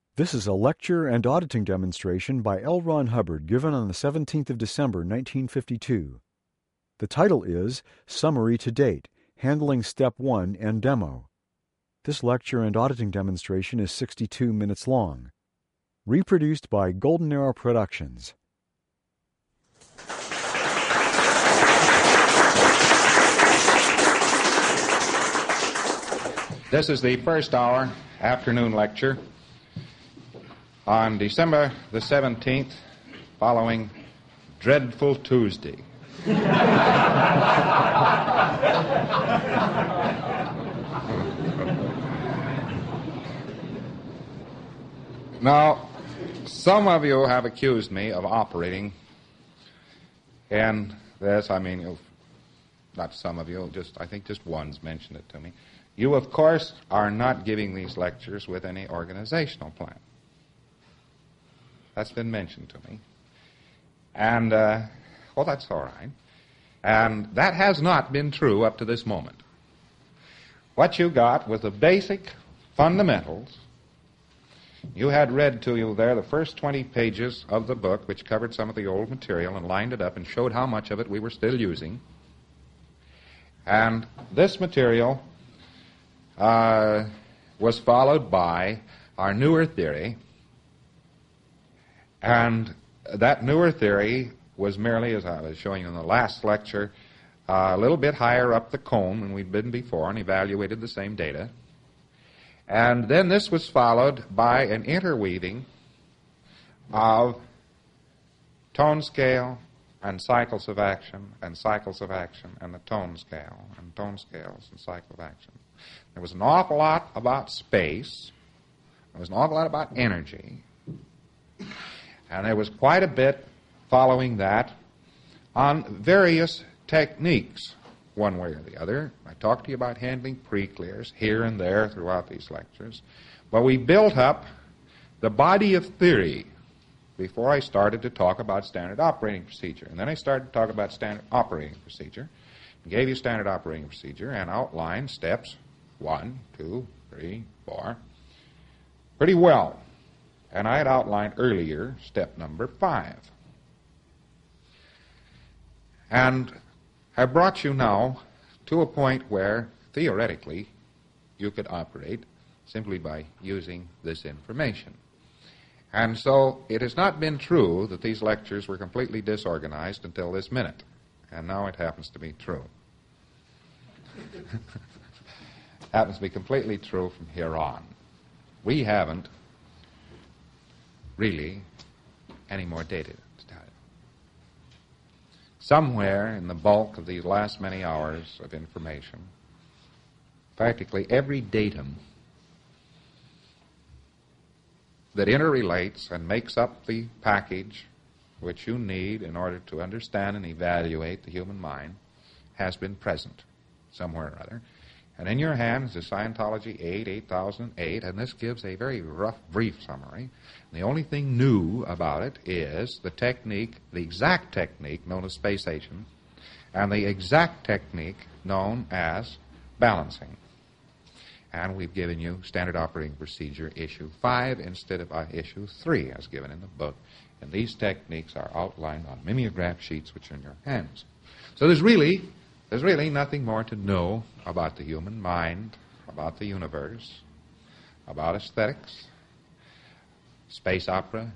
This is a lecture and auditing demonstration by L. Ron Hubbard given on the 17th of December, 1952. The title is Summary to Date, Handling Step 1 and Demo. This lecture and auditing demonstration is 62 minutes long. Reproduced by Golden Arrow Productions. This is the first hour afternoon lecture on December the 17th, following Dreadful Tuesday. Now, some of you have accused me of operating in this. Not some of you, I think just one's mentioned it to me. You, of course, are not giving these lectures with any organizational plan. That's been mentioned to me. And, that's all right. And that has not been true up to this moment. What you got was the basic fundamentals. You had read to you there the first 20 pages of the book, which covered some of the old material and lined it up and showed how much of it we were still using. And this material was followed by our newer theory. And that newer theory was merely, as I was showing you in the last lecture, a little bit higher up the cone than we'd been before and evaluated the same data. And then this was followed by an interweaving of tone scale and cycles of action and cycles of action and the tone scale and tone scales and cycle of action. There was an awful lot about space. There was an awful lot about energy. And there was quite a bit following that on various techniques, one way or the other. I talked to you about handling pre-clears here and there throughout these lectures. But we built up the body of theory before I started to talk about standard operating procedure. And then I started to talk about standard operating procedure, and gave you standard operating procedure and outlined steps 1, 2, 3, 4 pretty well. And I had outlined earlier step number 5. And I brought you now to a point where, theoretically, you could operate simply by using this information. And so it has not been true that these lectures were completely disorganized until this minute. And now it happens to be true. Happens to be completely true from here on. We haven't really any more data to tell you. Somewhere in the bulk of these last many hours of information, practically every datum that interrelates and makes up the package which you need in order to understand and evaluate the human mind has been present somewhere or other. And in your hands is Scientology 8008, and this gives a very rough, brief summary. The only thing new about it is the technique, the exact technique known as spacation, and the exact technique known as balancing. And we've given you Standard Operating Procedure Issue 5 instead of Issue 3 as given in the book. And these techniques are outlined on mimeograph sheets which are in your hands. So there's really nothing more to know about the human mind, about the universe, about aesthetics, space opera,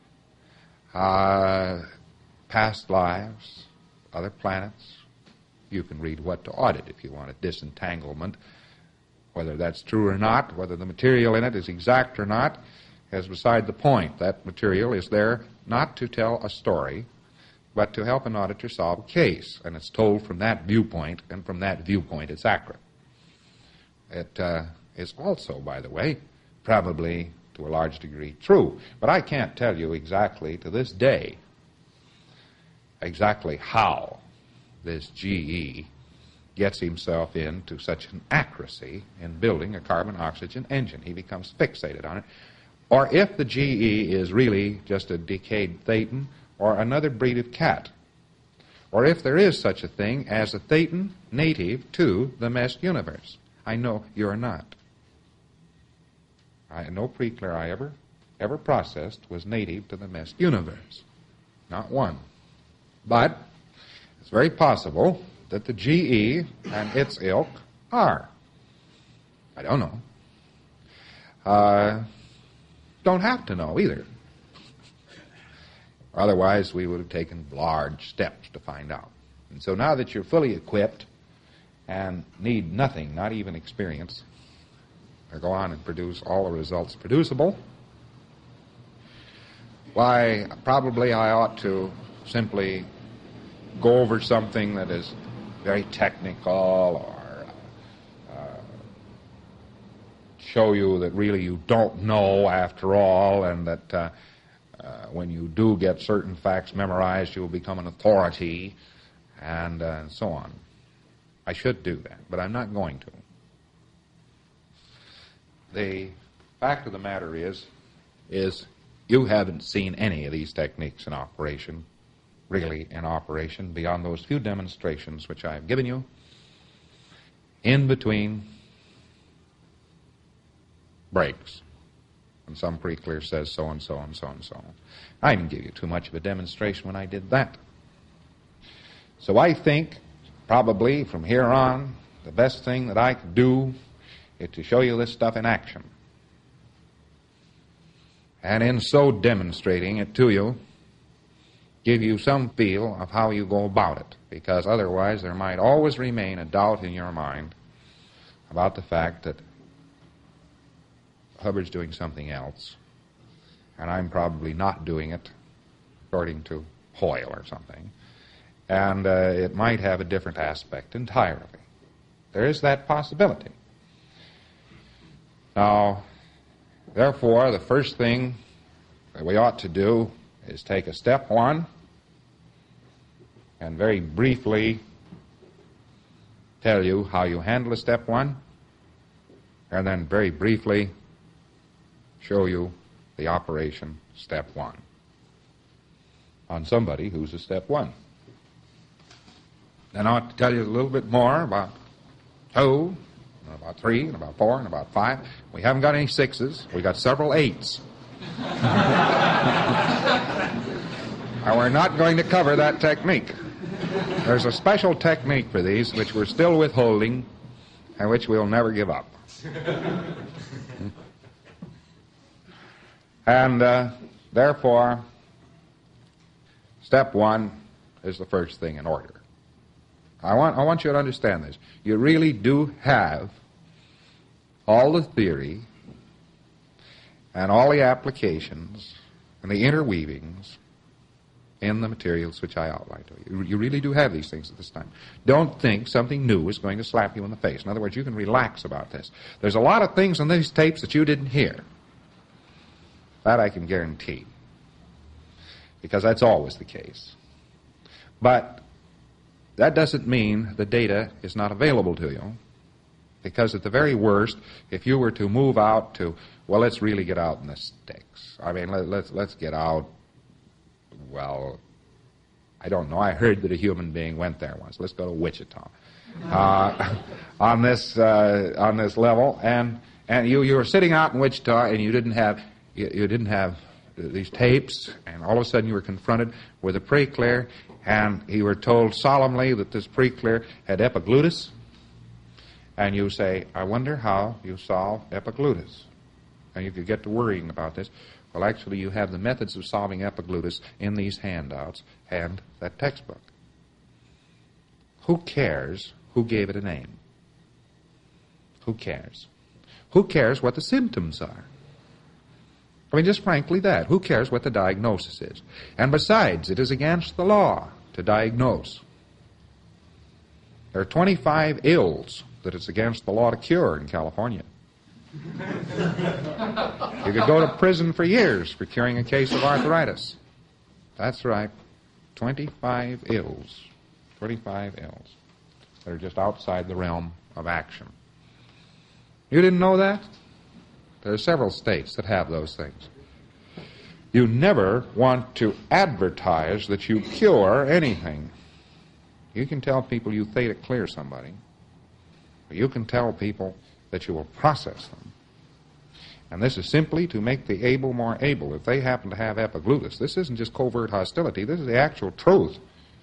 past lives, other planets. You can read What to Audit if you want a disentanglement. Whether that's true or not, whether the material in it is exact or not, is beside the point. That material is there not to tell a story, but to help an auditor solve a case. And it's told from that viewpoint, and from that viewpoint it's accurate. It is also, by the way, probably to a large degree true. But I can't tell you exactly to this day exactly how this GE gets himself into such an accuracy in building a carbon-oxygen engine. He becomes fixated on it. Or if the GE is really just a decayed Thetan or another breed of cat. Or if there is such a thing as a Thetan native to the meshed universe. I know you're not. No pre-clear I ever ever processed was native to the mist universe. Not one. But it's very possible that the GE and its ilk are. I don't know. Don't have to know either. Otherwise, we would have taken large steps to find out. And so now that you're fully equipped and need nothing, not even experience, to go on and produce all the results producible, why, probably I ought to simply go over something that is very technical or show you that really you don't know after all, and that when you do get certain facts memorized, you will become an authority, and so on. I should do that, but I'm not going to. The fact of the matter is you haven't seen any of these techniques in operation, really in operation, beyond those few demonstrations which I've given you in between breaks. And some pretty clear says so and so and so and so on. I didn't give you too much of a demonstration when I did that. So I think probably from here on the best thing that I could do is to show you this stuff in action. And in so demonstrating it to you, give you some feel of how you go about it, because otherwise there might always remain a doubt in your mind about the fact that Hubbard's doing something else, and I'm probably not doing it according to Hoyle or something, and it might have a different aspect entirely. There is that possibility. Now, therefore, the first thing that we ought to do is take a step one and very briefly tell you how you handle a step one, and then very briefly show you the operation step one on somebody who's a step one. Then I ought to tell you a little bit more about 2, and about 3, and about 4, and about 5. We haven't got any 6s. We got several 8s. And we're not going to cover that technique. There's a special technique for these which we're still withholding and which we'll never give up. And therefore, step one is the first thing in order. I want you to understand this. You really do have all the theory and all the applications and the interweavings in the materials which I outlined to you. You really do have these things at this time. Don't think something new is going to slap you in the face. In other words, you can relax about this. There's a lot of things on these tapes that you didn't hear. That I can guarantee, because that's always the case. But that doesn't mean the data is not available to you, because at the very worst, if you were to move out to, well, let's really get out in the sticks. I mean, let's get out, well, I don't know. I heard that a human being went there once. Let's go to Wichita on this level, and you were sitting out in Wichita, and you didn't have these tapes, and all of a sudden you were confronted with a preclear, and you were told solemnly that this preclear had epiglottis, and you say, I wonder how you solve epiglottis. And if you get to worrying about this, well, actually you have the methods of solving epiglottis in these handouts and that textbook. Who cares who gave it a name? Who cares? Who cares what the symptoms are? I mean, just frankly that. Who cares what the diagnosis is? And besides, it is against the law to diagnose. There are 25 ills that it's against the law to cure in California. You could go to prison for years for curing a case of arthritis. That's right. 25 ills. 25 ills that are just outside the realm of action. You didn't know that? There are several states that have those things. You never want to advertise that you cure anything. You can tell people you theta clear somebody. You can tell people that you will process them. And this is simply to make the able more able. If they happen to have epiglottis, this isn't just covert hostility, this is the actual truth.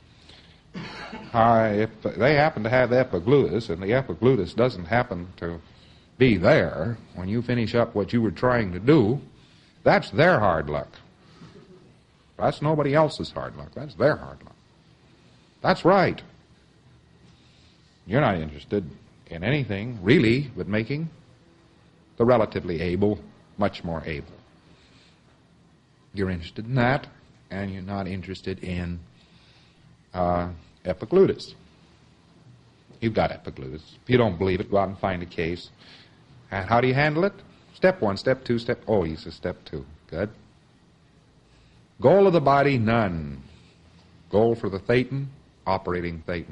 If they happen to have epiglottis, and the epiglottis doesn't happen to be there when you finish up what you were trying to do, that's their hard luck. That's nobody else's hard luck. That's their hard luck. That's right. You're not interested in anything, really, but making the relatively able much more able. You're interested in that, and you're not interested in epiglottis. You've got epiglottis. If you don't believe it, go out and find a case. And how do you handle it? Step 1, step 2, step... Oh, he says step 2. Good. Goal of the body, none. Goal for the thetan, operating thetan.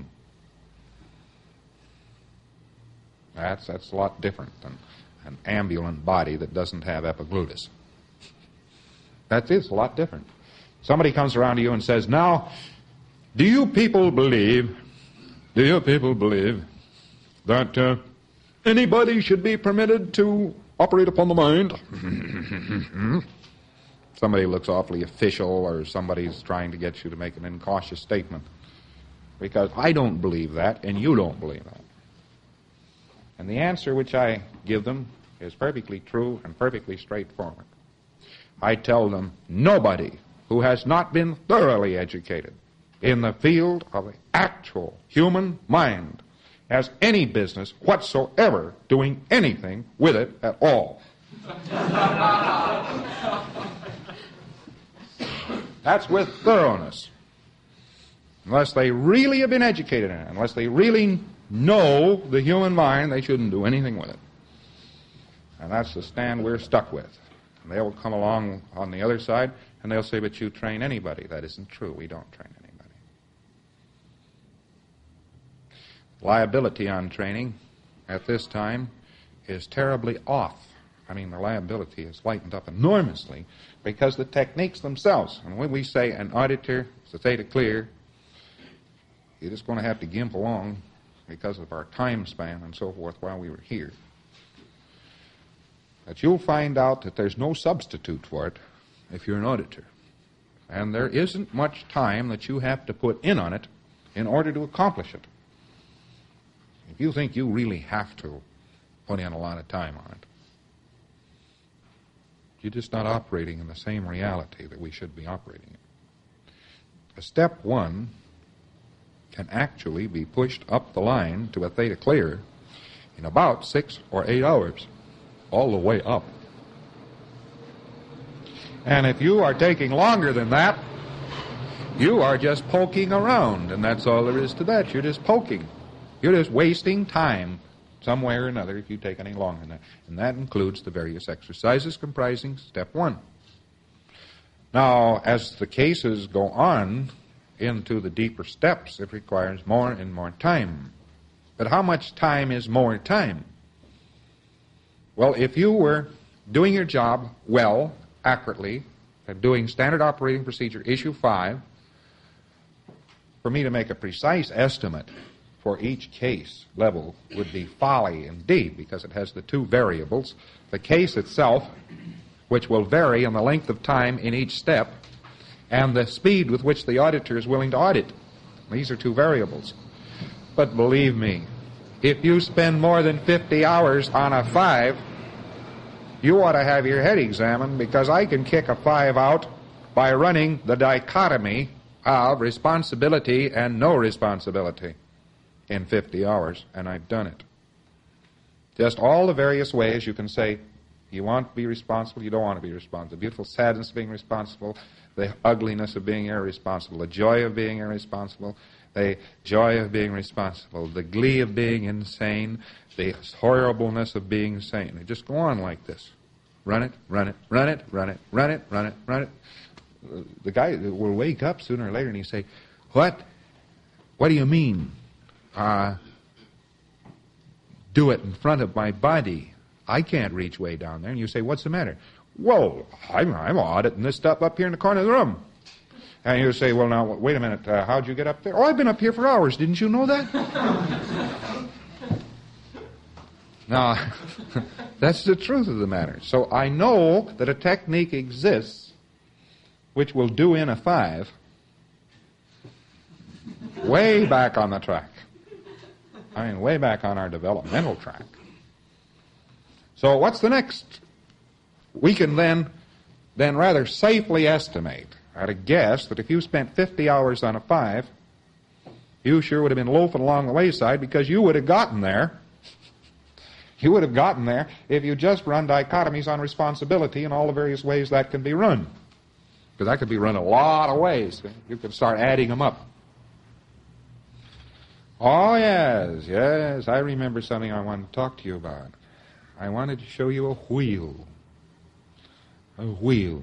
That's a lot different than an ambulant body that doesn't have epiglottis. That is a lot different. Somebody comes around to you and says, now, do you people believe that anybody should be permitted to operate upon the mind? Somebody looks awfully official, or somebody's trying to get you to make an incautious statement. Because I don't believe that, and you don't believe that. And the answer which I give them is perfectly true and perfectly straightforward. I tell them, nobody who has not been thoroughly educated in the field of the actual human mind has any business whatsoever doing anything with it at all. That's with thoroughness. Unless they really have been educated in it, unless they really know the human mind, they shouldn't do anything with it. And that's the stand we're stuck with. And they'll come along on the other side, and they'll say, but you train anybody. That isn't true. We don't train anybody. Liability on training at this time is terribly off. I mean, the liability is lightened up enormously because the techniques themselves, and when we say an auditor is a theta clear, you're just going to have to gimp along because of our time span and so forth while we were here. That you'll find out that there's no substitute for it if you're an auditor. And there isn't much time that you have to put in on it in order to accomplish it. If you think you really have to put in a lot of time on it, you're just not operating in the same reality that we should be operating in. Step 1 can actually be pushed up the line to a theta clear in about 6 or 8 hours, all the way up. And if you are taking longer than that, you are just poking around, and that's all there is to that. You're just poking. You're just wasting time some way or another if you take any longer than that. And that includes the various exercises comprising step 1. Now, as the cases go on into the deeper steps, it requires more and more time. But how much time is more time? Well, if you were doing your job well, accurately, and doing standard operating procedure issue 5, for me to make a precise estimate for each case level would be folly indeed, because it has the two variables, the case itself, which will vary in the length of time in each step, and the speed with which the auditor is willing to audit. These are two variables. But believe me, if you spend more than 50 hours on a 5, you ought to have your head examined, because I can kick a 5 out by running the dichotomy of responsibility and no responsibility in 50 hours, and I've done it. Just all the various ways you can say, you want to be responsible, you don't want to be responsible. The beautiful sadness of being responsible, the ugliness of being irresponsible, the joy of being irresponsible, the joy of being responsible, the glee of being insane, the horribleness of being sane. They just go on like this. Run it, run it, run it, run it, run it, run it, run it. The guy will wake up sooner or later and he'll say, What do you mean? Do it in front of my body. I can't reach way down there. And you say, what's the matter? Well, I'm auditing this stuff up here in the corner of the room. And you say, well, now, wait a minute. How'd you get up there? Oh, I've been up here for hours. Didn't you know that? Now, that's the truth of the matter. So I know that a technique exists which will do in a 5 way back on the track. I mean, way back on our developmental track. So what's the next? We can then rather safely estimate, at a guess, that if you spent 50 hours on a 5, you sure would have been loafing along the wayside because you would have gotten there. You would have gotten there if you just run dichotomies on responsibility in all the various ways that can be run. Because that could be run a lot of ways. You could start adding them up. Oh, yes, I remember something I wanted to talk to you about. I wanted to show you a wheel. A wheel.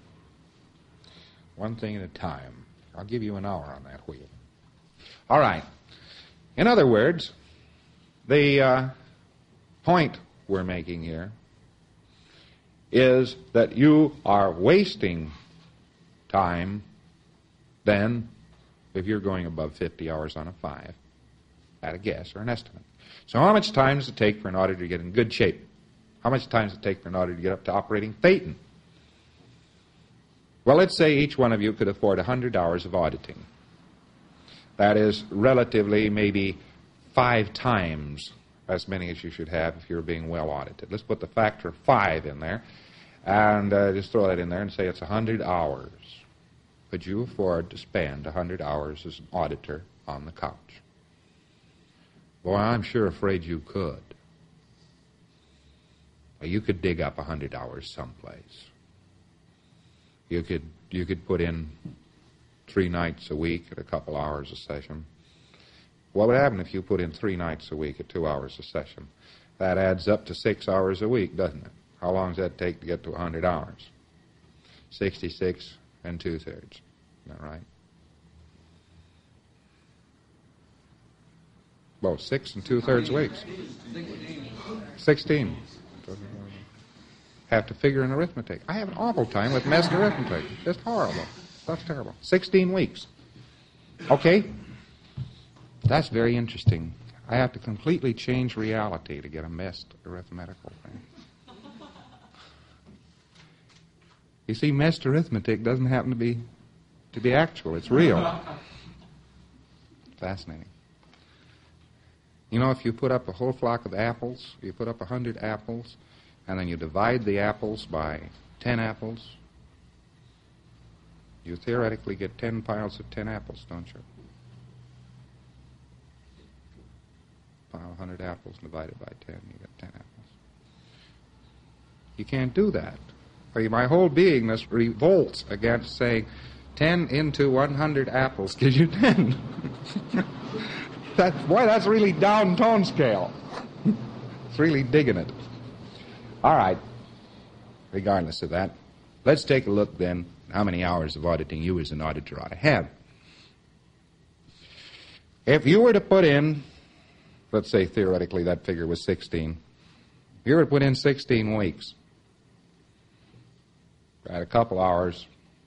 One thing at a time. I'll give you an hour on that wheel. All right. In other words, the point we're making here is that you are wasting time then if you're going above 50 hours on a 5 at a guess or an estimate. So how much time does it take for an auditor to get in good shape? How much time does it take for an auditor to get up to operating Phaeton? Well, let's say each one of you could afford 100 hours of auditing. That is relatively maybe 5 times as many as you should have if you're being well audited. Let's put the factor of 5 in there and just throw that in there and say it's 100 hours. Could you afford to spend 100 hours as an auditor on the couch? Boy, I'm sure afraid you could. Well, you could dig up 100 hours someplace. You could put in 3 nights a week at a couple hours a session. What would happen if you put in 3 nights a week at 2 hours a session? That adds up to 6 hours a week, doesn't it? How long does that take to get to 100 hours? 66 and 2/3. Isn't that right? Well, 6 and 2/3 weeks. 16. Have to figure in arithmetic. I have an awful time with messed arithmetic. Just horrible. That's terrible. 16 weeks. Okay. That's very interesting. I have to completely change reality to get a messed arithmetical thing. You see, messed arithmetic doesn't happen to be actual. It's real. Fascinating. You know, if you put up a whole flock of apples, you put up 100 apples, and then you divide the apples by 10 apples, you theoretically get 10 piles of 10 apples, don't you? Pile 100 apples divided by 10, you get 10 apples. You can't do that. My whole beingness revolts against saying 10 into 100 apples gives you 10. That's really down tone scale. It's really digging it. All right. Regardless of that, let's take a look then how many hours of auditing you as an auditor ought to have. If you were to put in, let's say theoretically that figure was 16, if you were to put in 16 weeks, at a couple hours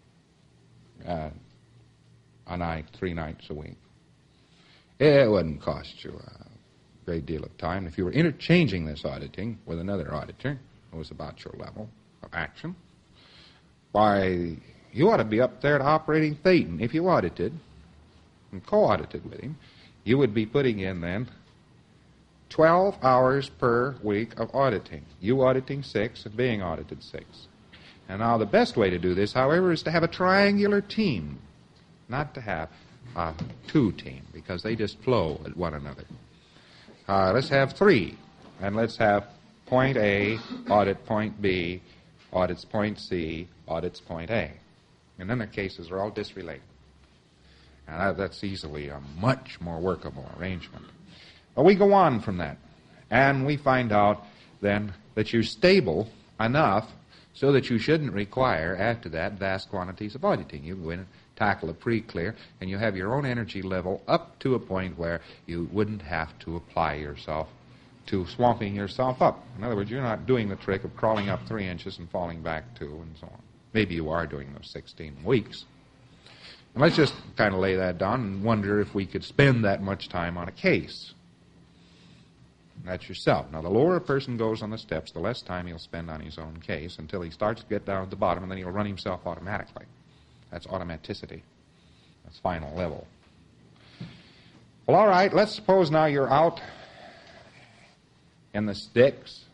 a night, 3 nights a week, it wouldn't cost you a great deal of time. If you were interchanging this auditing with another auditor who was about your level of action, why, you ought to be up there at operating Phaeton. If you audited and co-audited with him, you would be putting in then 12 hours per week of auditing. You auditing 6 and being audited 6. And now the best way to do this, however, is to have a triangular team, not to have a 2 team, because they just flow at one another. Let's have 3, and let's have point A, audit point B, audits point C, audits point A. And then the cases are all disrelated. And that's easily a much more workable arrangement. But we go on from that, and we find out then that you're stable enough so that you shouldn't require, after that, vast quantities of auditing. You go in and tackle a pre-clear, and you have your own energy level up to a point where you wouldn't have to apply yourself to swamping yourself up. In other words, you're not doing the trick of crawling up 3 inches and falling back 2 and so on. Maybe you are doing those 16 weeks. And let's just kind of lay that down and wonder if we could spend that much time on a case. That's yourself. Now, the lower a person goes on the steps, the less time he'll spend on his own case until he starts to get down at the bottom, and then he'll run himself automatically. That's automaticity. That's final level. Well, all right, let's suppose now you're out in the sticks.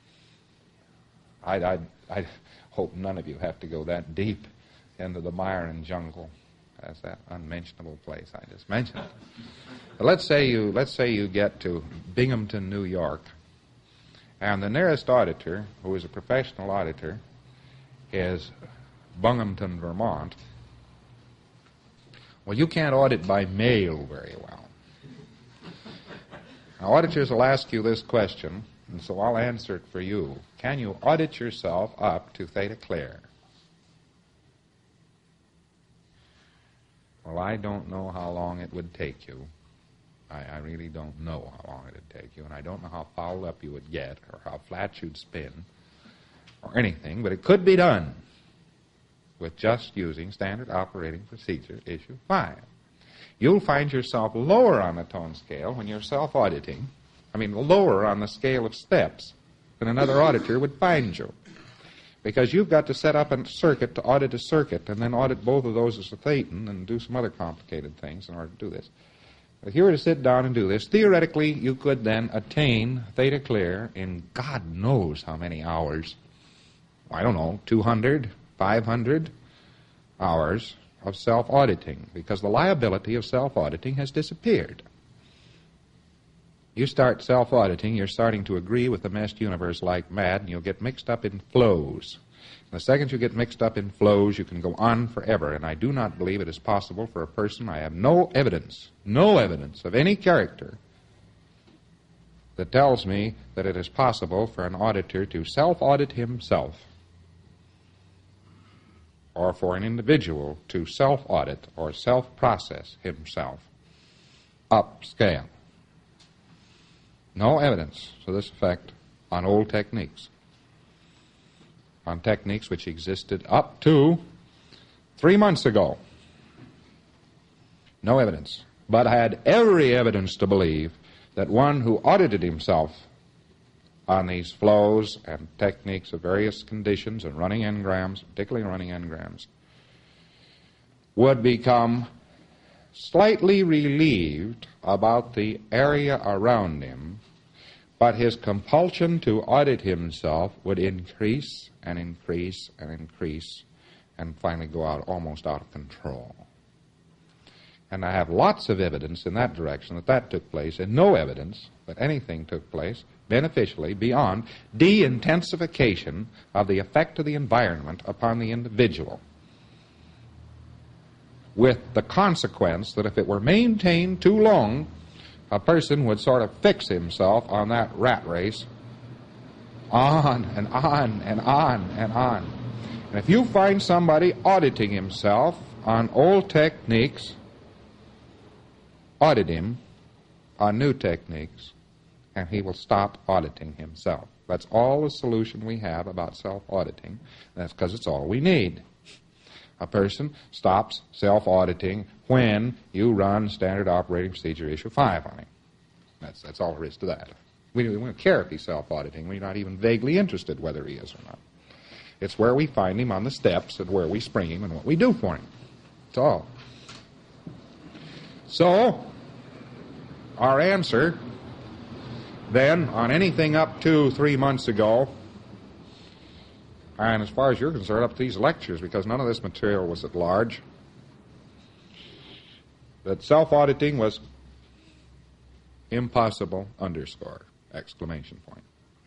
I hope none of you have to go that deep into the mire and jungle as that unmentionable place I just mentioned. But let's say you get to Binghamton, New York, and the nearest auditor, who is a professional auditor, is Binghamton, Vermont. Well, you can't audit by mail very well. Now, auditors will ask you this question, and so I'll answer it for you. Can you audit yourself up to Theta Clear? Well, I don't know how long it would take you. I really don't know how long it would take you, and I don't know how fouled up you would get or how flat you'd spin or anything, but it could be done with just using Standard Operating Procedure Issue 5. You'll find yourself lower on the tone scale when you're self-auditing, lower on the scale of steps than another auditor would find you. Because you've got to set up a circuit to audit a circuit and then audit both of those as a thetan and do some other complicated things in order to do this. If you were to sit down and do this, theoretically you could then attain Theta Clear in God knows how many hours. I don't know, 200, 500 hours of self-auditing, because the liability of self-auditing has disappeared. You start self-auditing, you're starting to agree with the meshed universe like mad, and you'll get mixed up in flows. The second you get mixed up in flows, you can go on forever, and I do not believe it is possible for a person, I have no evidence of any character that tells me that it is possible for an auditor to self-audit himself, or for an individual to self-audit or self-process himself upscale. No evidence to this effect on old techniques, on techniques which existed up to 3 months ago. No evidence. But I had every evidence to believe that one who audited himself on these flows and techniques of various conditions and running engrams, particularly running engrams, would become slightly relieved about the area around him, but his compulsion to audit himself would increase and increase and increase and finally go out almost out of control. And I have lots of evidence in that direction that took place, and no evidence that anything took place beneficially beyond de-intensification of the effect of the environment upon the individual, with the consequence that if it were maintained too long, a person would sort of fix himself on that rat race on and on and on and on. And if you find somebody auditing himself on old techniques, audit him on new techniques, and he will stop auditing himself. That's all the solution we have about self-auditing. That's because it's all we need. A person stops self-auditing when you run Standard Operating Procedure Issue 5 on him. That's all there is to that. We don't care if he's self-auditing. We're not even vaguely interested whether he is or not. It's where we find him on the steps and where we spring him and what we do for him. That's all. So, our answer then on anything up to 3 months ago, and as far as you're concerned, up to these lectures, because none of this material was at large, that self-auditing was impossible, exclamation point.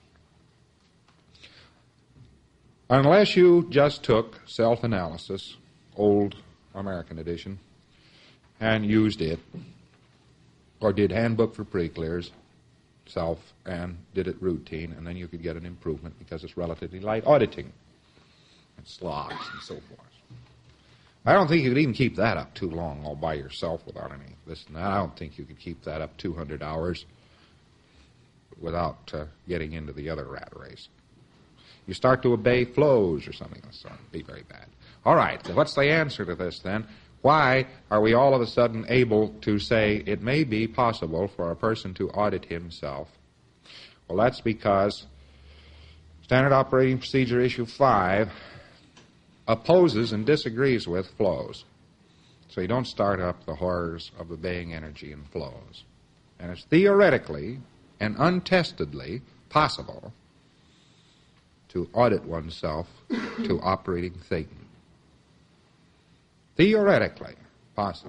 Unless you just took self-analysis, old American edition, and used it, or did Handbook for Pre-Clears, self, and did it routine, and then you could get an improvement because it's relatively light auditing and slots and so forth. I don't think you could even keep that up too long all by yourself without any this and that. I don't think you could keep that up 200 hours without getting into the other rat race. You start to obey flows or something of the sort. It'd be very bad. All right, so what's the answer to this then? Why are we all of a sudden able to say it may be possible for a person to audit himself Well, that's because Standard Operating Procedure Issue 5 opposes and disagrees with flows. So you don't start up the horrors of obeying energy in flows. And it's theoretically and untestedly possible to audit oneself to operating Satan. Theoretically possible.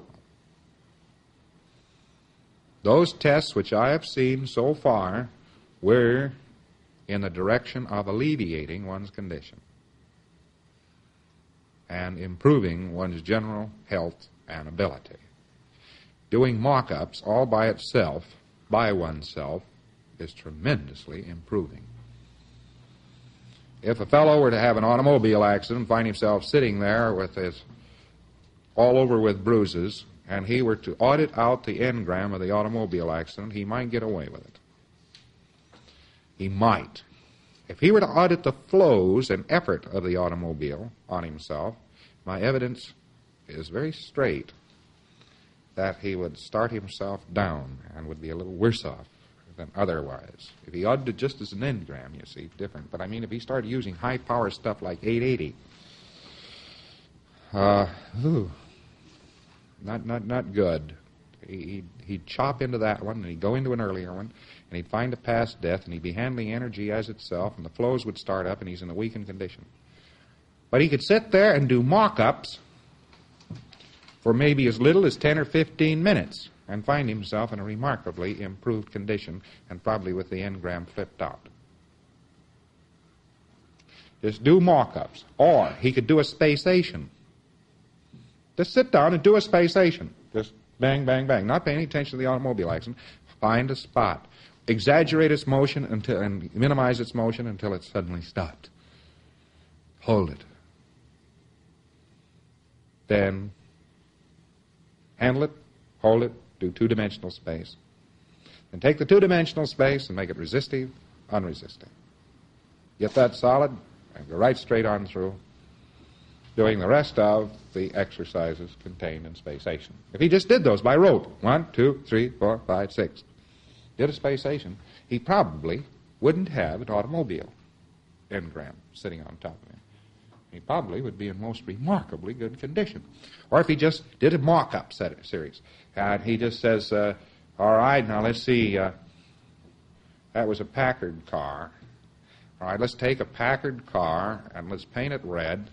Those tests which I have seen so far were in the direction of alleviating one's condition and improving one's general health and ability. Doing mock-ups all by itself, by oneself, is tremendously improving. If a fellow were to have an automobile accident, find himself sitting there with his all over with bruises, and he were to audit out the engram of the automobile accident, he might get away with it. He might. If he were to audit the flows and effort of the automobile on himself, my evidence is very straight that he would start himself down and would be a little worse off than otherwise. If he audited just as an engram, you see, different. But I mean, if he started using high-power stuff like 880, not good. He'd chop into that one, and he'd go into an earlier one, and he'd find a past death, and he'd be handling energy as itself, and the flows would start up, and he's in a weakened condition. But he could sit there and do mock-ups for maybe as little as 10 or 15 minutes and find himself in a remarkably improved condition, and probably with the engram flipped out. Just do mock-ups. Or he could do a spacation. Just sit down and do a spacation. Just bang, bang, bang. Not pay any attention to the automobile accident. Find a spot. Exaggerate its motion and minimize its motion until it suddenly stopped. Hold it. Then handle it, hold it, do two-dimensional space. Then take the two-dimensional space and make it resistive, unresisting. Get that solid and go right straight on through, doing the rest of the exercises contained in spacation. If he just did those by rote, 1, 2, 3, 4, 5, 6, did a spacation, he probably wouldn't have an automobile engram sitting on top of him. He probably would be in most remarkably good condition. Or if he just did a mock-up series, and he just says, all right, now let's see, that was a Packard car. All right, let's take a Packard car and let's paint it red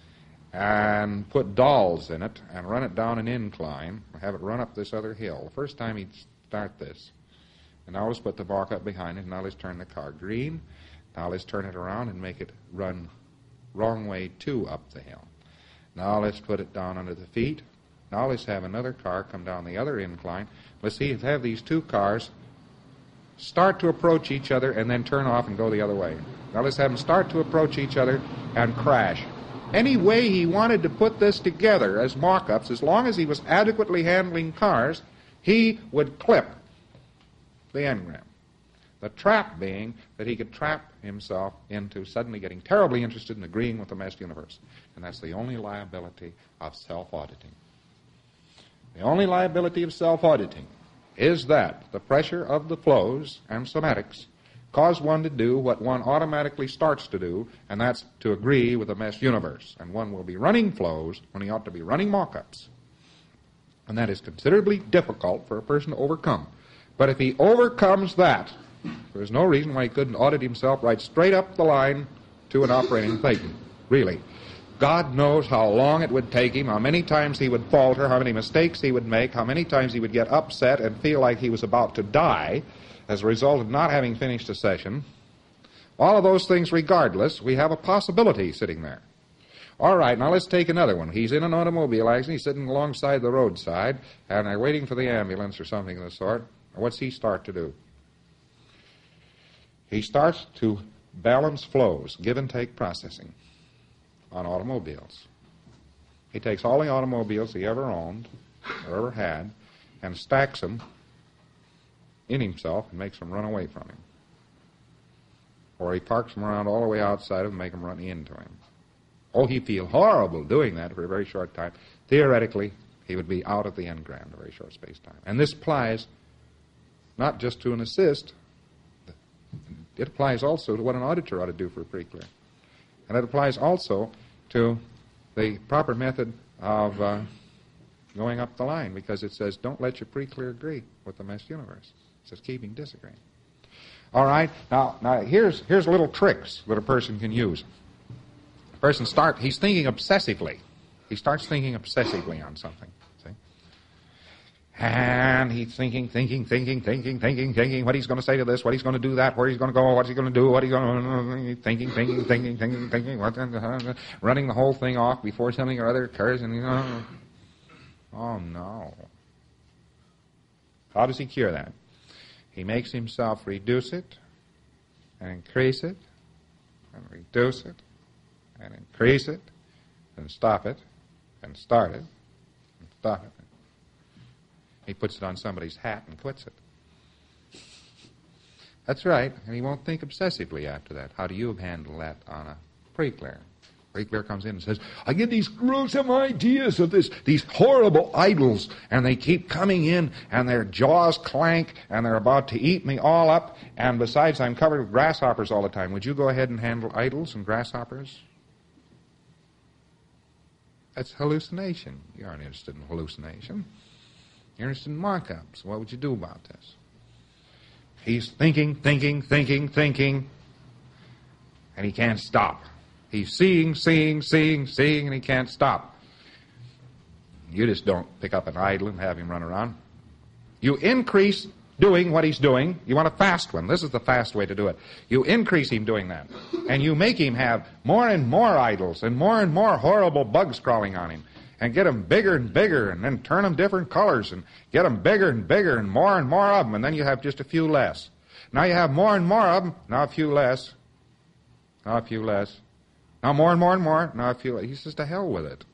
and put dolls in it and run it down an incline, have it run up this other hill. The first time he'd start this. And now let's put the mock-up behind it. Now let's turn the car green. Now let's turn it around and make it run wrong way too up the hill. Now let's put it down under the feet. Now let's have another car come down the other incline. Let's see, have these two cars start to approach each other and then turn off and go the other way. Now let's have them start to approach each other and crash. Any way he wanted to put this together as mock-ups, as long as he was adequately handling cars, he would clip the engram. The trap being that he could trap himself into suddenly getting terribly interested in agreeing with the mass universe. And that's the only liability of self-auditing. The only liability of self-auditing is that the pressure of the flows and somatics cause one to do what one automatically starts to do, and that's to agree with the mass universe. And one will be running flows when he ought to be running mock-ups. And that is considerably difficult for a person to overcome. But if he overcomes that, there's no reason why he couldn't audit himself right straight up the line to an operating Satan. Really. God knows how long it would take him, how many times he would falter, how many mistakes he would make, how many times he would get upset and feel like he was about to die as a result of not having finished a session. All of those things regardless, we have a possibility sitting there. All right, now let's take another one. He's in an automobile accident, he's sitting alongside the roadside, and they're waiting for the ambulance or something of the sort. What's he start to do? He starts to balance flows, give and take processing on automobiles. He takes all the automobiles he ever owned or ever had and stacks them in himself and makes them run away from him. Or he parks them around all the way outside of him and make them run into him. Oh, he'd feel horrible doing that for a very short time. Theoretically, he would be out of the engram in a very short space of time. And this applies not just to an assist, It applies also to what an auditor ought to do for a pre-clear. And it applies also to the proper method of going up the line, because it says don't let your pre-clear agree with the mesh universe. It says keeping disagreeing. All right, now here's little tricks that a person can use. A person he's thinking obsessively. He starts thinking obsessively on something. See? And he's thinking what he's going to say to this, what he's going to do that, where he's going to go, what's he going to do, what he's going to thinking, running the whole thing off before something or other occurs, and oh no. How does he cure that? He makes himself reduce it and increase it and reduce it and increase it and stop it and start it and stop it. He puts it on somebody's hat and quits it. That's right, and he won't think obsessively after that. How do you handle that on a pre-clear? Pre-clear comes in and says, I get these gruesome ideas of these horrible idols, and they keep coming in, and their jaws clank, and they're about to eat me all up, and besides, I'm covered with grasshoppers all the time. Would you go ahead and handle idols and grasshoppers? That's hallucination. You aren't interested in hallucination. You're interested in mock-ups. What would you do about this? He's thinking, and he can't stop. He's seeing, and he can't stop. You just don't pick up an idol and have him run around. You increase doing what he's doing. You want a fast one. This is the fast way to do it. You increase him doing that. And you make him have more and more idols and more horrible bugs crawling on him. And get them bigger and bigger, and then turn them different colors, and get them bigger and bigger, and more of them, and then you have just a few less. Now you have more and more of them, now a few less. Now a few less. Now more and more, now a few less. He says, to hell with it.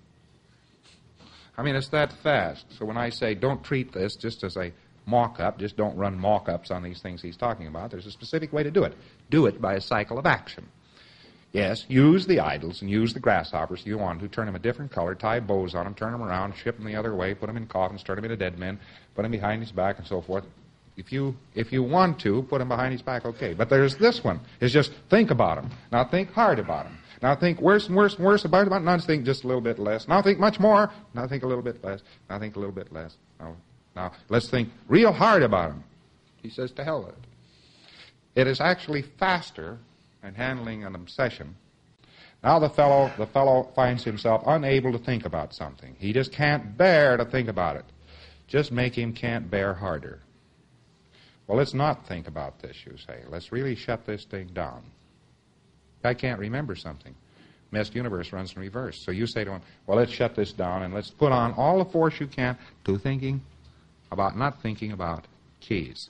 I mean, it's that fast. So when I say don't treat this just as a mock-up, just don't run mock-ups on these things he's talking about, there's a specific way to do it. Do it by a cycle of action. Yes, use the idols and use the grasshoppers if you want to. Turn them a different color, tie bows on them, turn them around, ship them the other way, put them in coffins, turn them into dead men, put them behind his back and so forth. If you want to, put them behind his back, okay. But there's this one, is just think about them. Now think hard about them. Now think worse and worse about it. Now think just a little bit less. Now think much more. Now think a little bit less. Now think a little bit less. Now let's think real hard about them. He says, to hell with it. It is actually faster and handling an obsession. Now the fellow finds himself unable to think about something. He just can't bear to think about it. Just make him can't bear harder. Well, let's not think about this, you say. Let's really shut this thing down. I can't remember something. Messed universe runs in reverse. So you say to him, well, let's shut this down and let's put on all the force you can to thinking about not thinking about keys.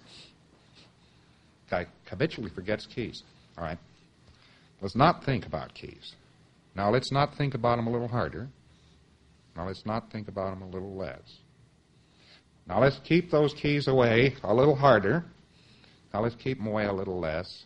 Guy habitually forgets keys. All right. Let's not think about keys. Now let's not think about them a little harder. Now let's not think about them a little less. Now let's keep those keys away a little harder. Now let's keep them away a little less.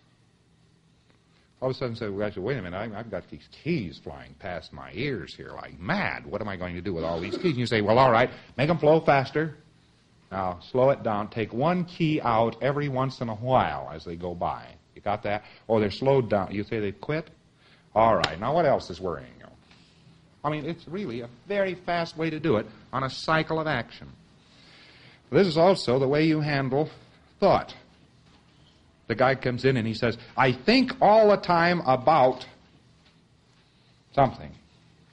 All of a sudden say, well, wait a minute, I've got these keys flying past my ears here like mad. What am I going to do with all these keys? And you say, well, all right, make them flow faster. Now slow it down. Take one key out every once in a while as they go by. You got that? Or they're slowed down. You say they've quit? All right. Now what else is worrying you? I mean, it's really a very fast way to do it on a cycle of action. This is also the way you handle thought. The guy comes in and he says, I think all the time about something.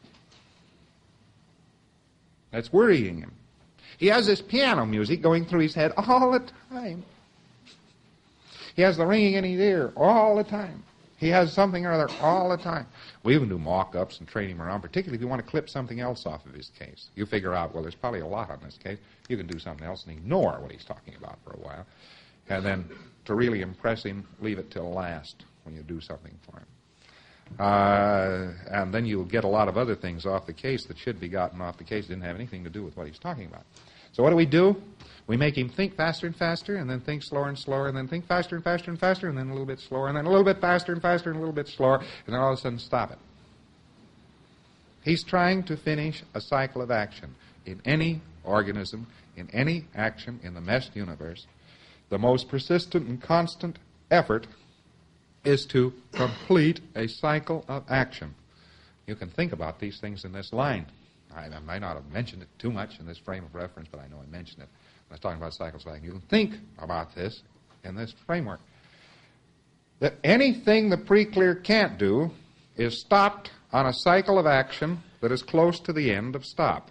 That's worrying him. He has this piano music going through his head all the time. He has the ringing in his ear all the time. He has something or other all the time. We even do mock-ups and train him around, particularly if you want to clip something else off of his case. You figure out, well, there's probably a lot on this case. You can do something else and ignore what he's talking about for a while. And then to really impress him, leave it till last when you do something for him. And then you'll get a lot of other things off the case that should be gotten off the case. Didn't have anything to do with what he's talking about. So what do? We make him think faster and faster, and then think slower and slower, and then think faster and faster and faster, and then a little bit slower, and then a little bit faster and faster, and a little bit slower, and then all of a sudden stop it. He's trying to finish a cycle of action. In any organism, in any action in the meshed universe, the most persistent and constant effort is to complete a cycle of action. You can think about these things in this line. I might not have mentioned it too much in this frame of reference, but I know I mentioned it when I was talking about cycles of action. You can think about this in this framework. That anything the pre-clear can't do is stopped on a cycle of action that is close to the end of stop.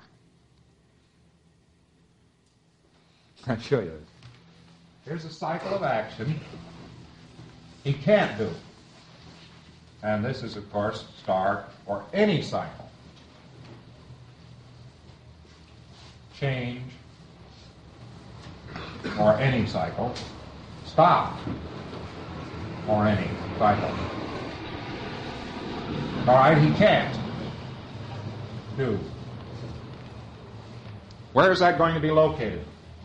I'll show you this. Here's a cycle of action he can't do. And this is, of course, start or any cycle. Change or any cycle. Stop or any cycle. All right, he can't do. Where is that going to be located?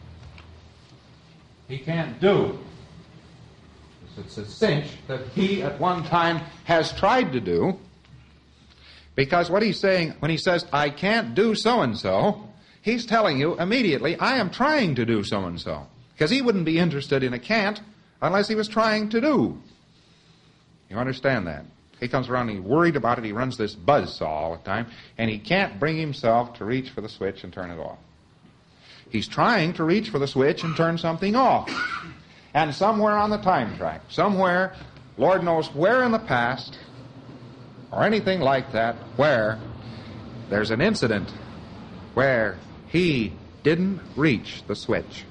He can't do. It's a cinch that he at one time has tried to do, because what he's saying when he says, I can't do so-and-so, he's telling you immediately, I am trying to do so-and-so. Because he wouldn't be interested in a can't unless he was trying to do. You understand that? He comes around and he's worried about it. He runs this buzzsaw all the time, and he can't bring himself to reach for the switch and turn it off. He's trying to reach for the switch and turn something off. And somewhere on the time track, somewhere, Lord knows where in the past, or anything like that, where there's an incident where he didn't reach the switch.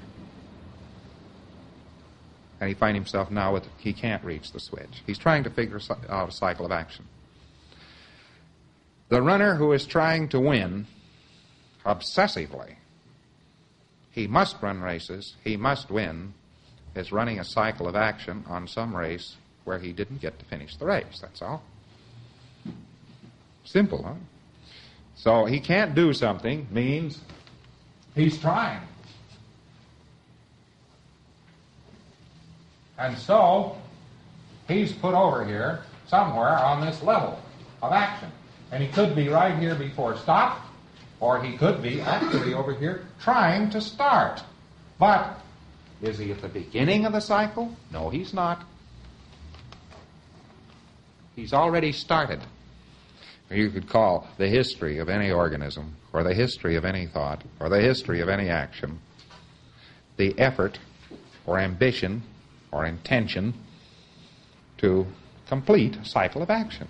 And he finds himself now with, he can't reach the switch. He's trying to figure out a cycle of action. The runner who is trying to win obsessively, he must run races, he must win, is running a cycle of action on some race where he didn't get to finish the race, that's all. Simple, huh? So he can't do something means he's trying. And so he's put over here somewhere on this level of action. And he could be right here before stop, or he could be actually over here trying to start. But is he at the beginning of the cycle? No, he's not. He's already started. You could call the history of any organism, or the history of any thought, or the history of any action, the effort or ambition or intention to complete a cycle of action.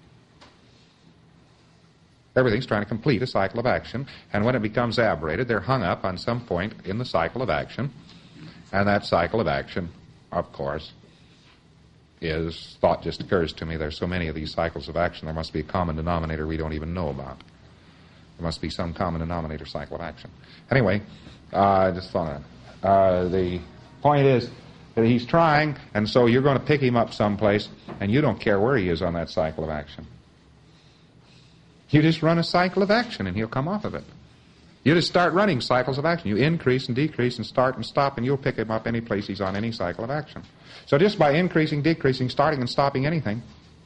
Everything's trying to complete a cycle of action, and when it becomes aberrated, they're hung up on some point in the cycle of action, and that cycle of action, of course, is, thought just occurs to me, there's so many of these cycles of action, there must be a common denominator we don't even know about. There must be some common denominator cycle of action. Anyway, I just thought the point is that he's trying, and so you're going to pick him up someplace, and you don't care where he is on that cycle of action. You just run a cycle of action, and he'll come off of it. You just start running cycles of action. You increase and decrease and start and stop, and you'll pick him up any place he's on any cycle of action. So just by increasing, decreasing, starting and stopping anything,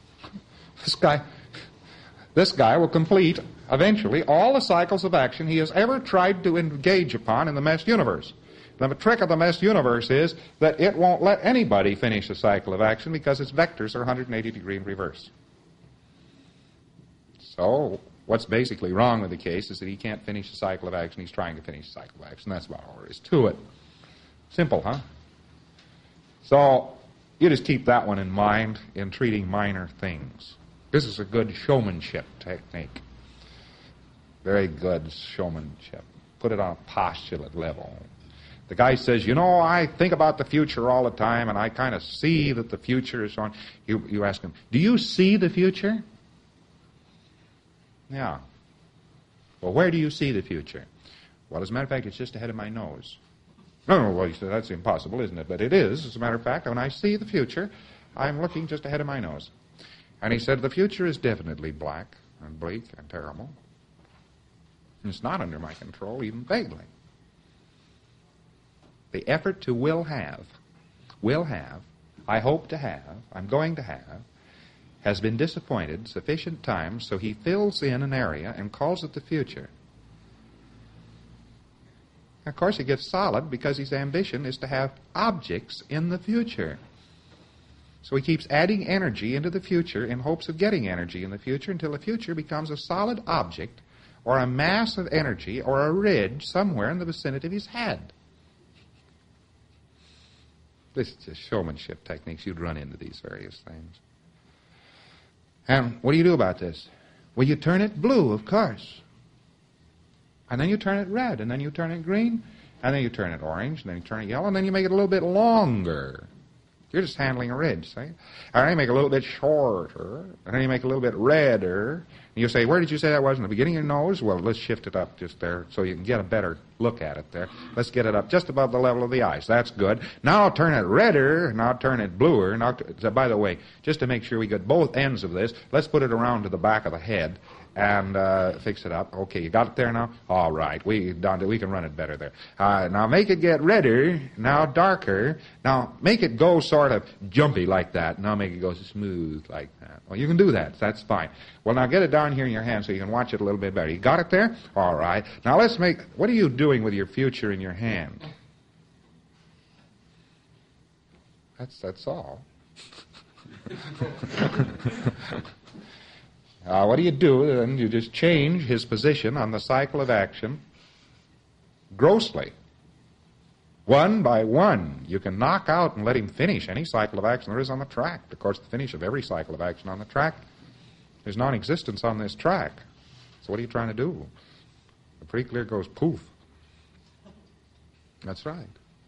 this guy will complete, eventually, all the cycles of action he has ever tried to engage upon in the mesh universe. The trick of the mesh universe is that it won't let anybody finish a cycle of action because its vectors are 180 degree in reverse. So what's basically wrong with the case is that he can't finish a cycle of action. He's trying to finish a cycle of action. That's about all there is to it. Simple, huh? So you just keep that one in mind in treating minor things. This is a good showmanship technique. Very good showmanship. Put it on a postulate level. The guy says, you know, I think about the future all the time, and I kind of see that the future is on. You ask him, do you see the future? Yeah. Well, where do you see the future? Well, as a matter of fact, it's just ahead of my nose. No, well, you said, that's impossible, isn't it? But it is. As a matter of fact, when I see the future, I'm looking just ahead of my nose. And he said, the future is definitely black and bleak and terrible. And it's not under my control, even vaguely. The effort to will have, I hope to have, I'm going to have, has been disappointed sufficient times so he fills in an area and calls it the future. Of course, he gets solid because his ambition is to have objects in the future. So he keeps adding energy into the future in hopes of getting energy in the future until the future becomes a solid object or a mass of energy or a ridge somewhere in the vicinity of his head. This is just showmanship techniques. You'd run into these various things. And what do you do about this? Well, you turn it blue, of course. And then you turn it red, and then you turn it green, and then you turn it orange, and then you turn it yellow, and then you make it a little bit longer. You're just handling a ridge, see? And then you make it a little bit shorter, and then you make it a little bit redder. And you say, where did you say that was? In the beginning of your nose? Well, let's shift it up just there so you can get a better look at it there. Let's get it up just above the level of the eyes. That's good. Now I'll turn it redder. Now I'll turn it bluer. Now, by the way, just to make sure we get both ends of this, let's put it around to the back of the head and fix it up. Okay, you got it there now? All right, we can run it better there. Now make it get redder, now darker. Now make it go sort of jumpy like that. Now make it go smooth like that. Well, you can do that. That's fine. Well, now get it down here in your hand so you can watch it a little bit better. You got it there? All right. Now let's make, what are you doing with your future in your hand? That's all. What do? Then you just change his position on the cycle of action grossly. One by one, you can knock out and let him finish any cycle of action there is on the track. Of course, the finish of every cycle of action on the track is non-existence on this track. So what are you trying to do? The pretty clear goes poof. That's right.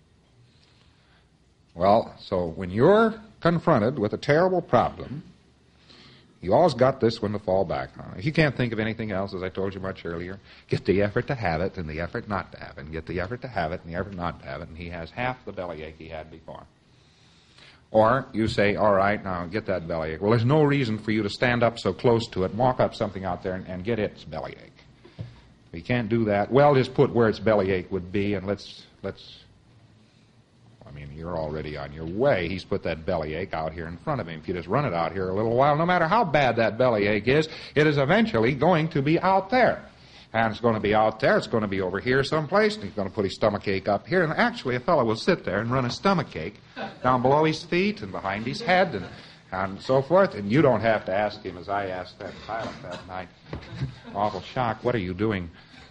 Well, so when you're confronted with a terrible problem, you always got this one to fall back on. If you can't think of anything else, as I told you much earlier, get the effort to have it and the effort not to have it, and get the effort to have it and the effort not to have it, and he has half the bellyache he had before. Or you say, all right, now get that bellyache. Well, there's no reason for you to stand up so close to it, walk up something out there and get its bellyache. If you can't do that, well, just put where its bellyache would be, and let's I mean, you're already on your way. He's put that bellyache out here in front of him. If you just run it out here a little while, no matter how bad that bellyache is, it is eventually going to be out there. And it's going to be out there. It's going to be over here someplace. And he's going to put his stomachache up here. And actually, a fellow will sit there and run a stomachache down below his feet and behind his head and so forth. And you don't have to ask him, as I asked that pilot that night. Awful shock. What are you doing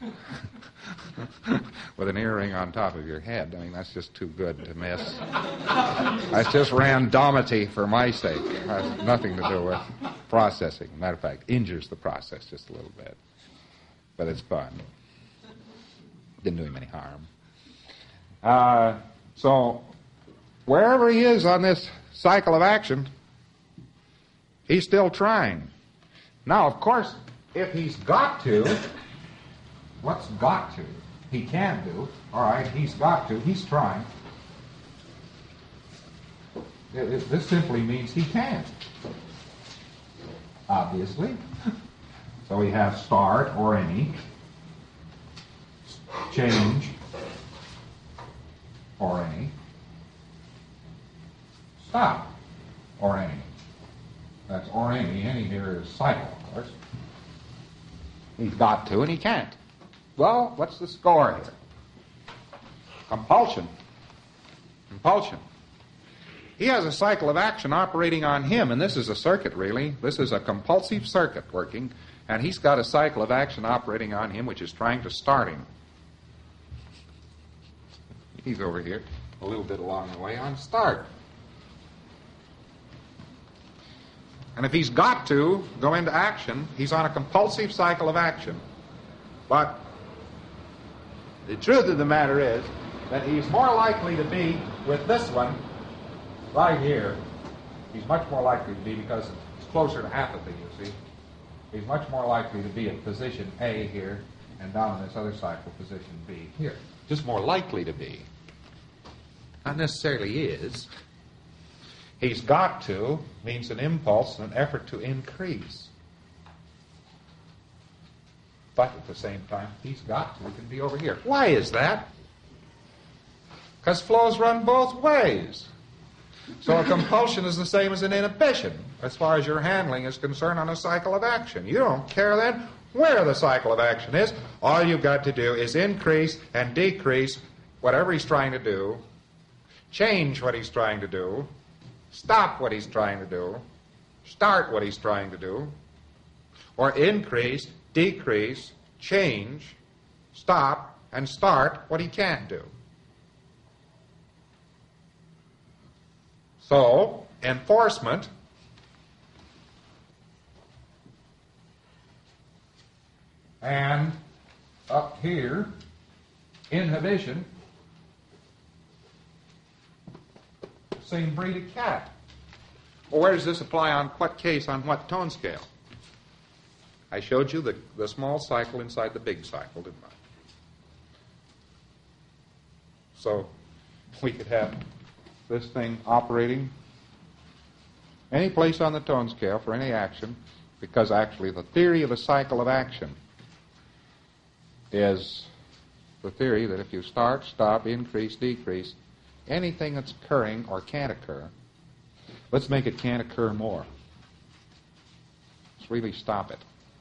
with an earring on top of your head? I mean, that's just too good to miss. That's just randomity for my sake. It has nothing to do with processing. Matter of fact, injures the process just a little bit. But it's fun. Didn't do him any harm. So, wherever he is on this cycle of action, he's still trying. Now, of course, if he's got to, what's got to? He can do. All right, he's got to. He's trying. This simply means he can. Obviously. So we have start or any, change or any, stop or any. That's or any. Any here is cycle, of course. He's got to and he can't. Well, what's the score here? Compulsion. Compulsion. He has a cycle of action operating on him, and this is a circuit, really. This is a compulsive circuit working, and he's got a cycle of action operating on him which is trying to start him. He's over here a little bit along the way on start. And if he's got to go into action, he's on a compulsive cycle of action. But the truth of the matter is that he's more likely to be with this one right here. He's much more likely to be, because it's closer to apathy, you see. He's much more likely to be at position A here and down in this other cycle, position B here. Just more likely to be. Not necessarily is. He's got to means an impulse and an effort to increase. But at the same time, he's got to. He can be over here. Why is that? Because flows run both ways. So a compulsion is the same as an inhibition as far as your handling is concerned on a cycle of action. You don't care then where the cycle of action is. All you've got to do is increase and decrease whatever he's trying to do, change what he's trying to do, stop what he's trying to do, start what he's trying to do, or increase, decrease, change, stop, and start what he can't do. So, enforcement and up here, inhibition, same breed of cat. Well, where does this apply on what case, on what tone scale? I showed you the small cycle inside the big cycle, didn't I? So we could have this thing operating any place on the tone scale for any action, because actually the theory of the cycle of action is the theory that if you start, stop, increase, decrease, anything that's occurring or can't occur, let's make it can't occur more. Let's really stop it.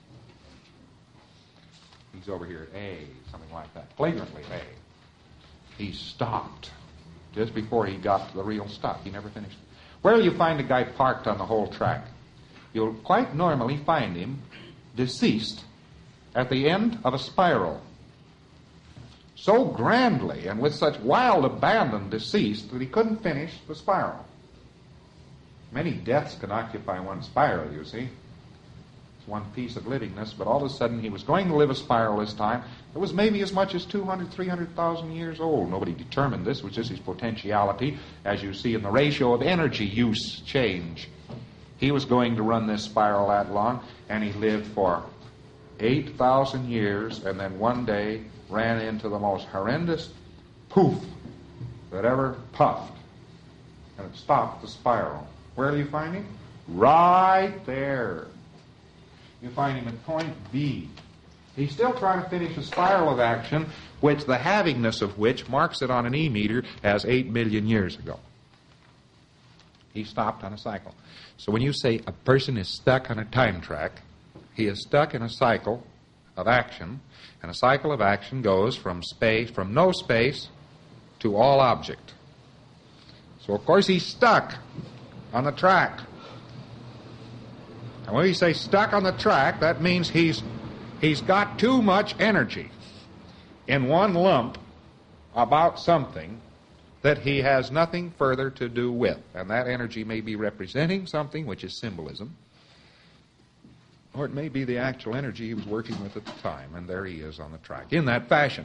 He's over here at A, something like that. Flagrantly A. He stopped just before he got to the real stop. He never finished. Where will you find a guy parked on the whole track? You'll quite normally find him deceased at the end of a spiral. So grandly and with such wild abandon deceased that he couldn't finish the spiral. Many deaths can occupy one spiral, you see. It's one piece of livingness, but all of a sudden he was going to live a spiral this time. It was maybe as much as 200, 300,000 years old. Nobody determined this, which is his potentiality, as you see in the ratio of energy use change. He was going to run this spiral that long, and he lived for 8,000 years, and then one day ran into the most horrendous poof that ever puffed, and it stopped the spiral. Where do you find him? Right there. You find him at point B. He's still trying to finish a spiral of action, which the havingness of which marks it on an E-meter as 8 million years ago. He stopped on a cycle. So when you say a person is stuck on a time track, he is stuck in a cycle of action, and a cycle of action goes from no space to all object. So of course he's stuck on the track. And when we say stuck on the track, that means he's got too much energy in one lump about something that he has nothing further to do with. And that energy may be representing something, which is symbolism, or it may be the actual energy he was working with at the time, and there he is on the track, in that fashion.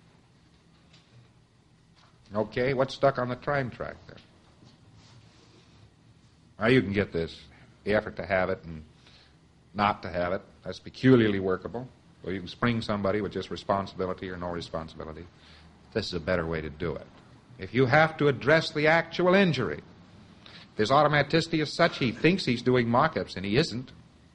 Okay, what's stuck on the time track there? Now you can get this, the effort to have it and not to have it. That's peculiarly workable. So you can spring somebody with just responsibility or no responsibility. This is a better way to do it. If you have to address the actual injury, if his automaticity is such he thinks he's doing mock-ups and he isn't,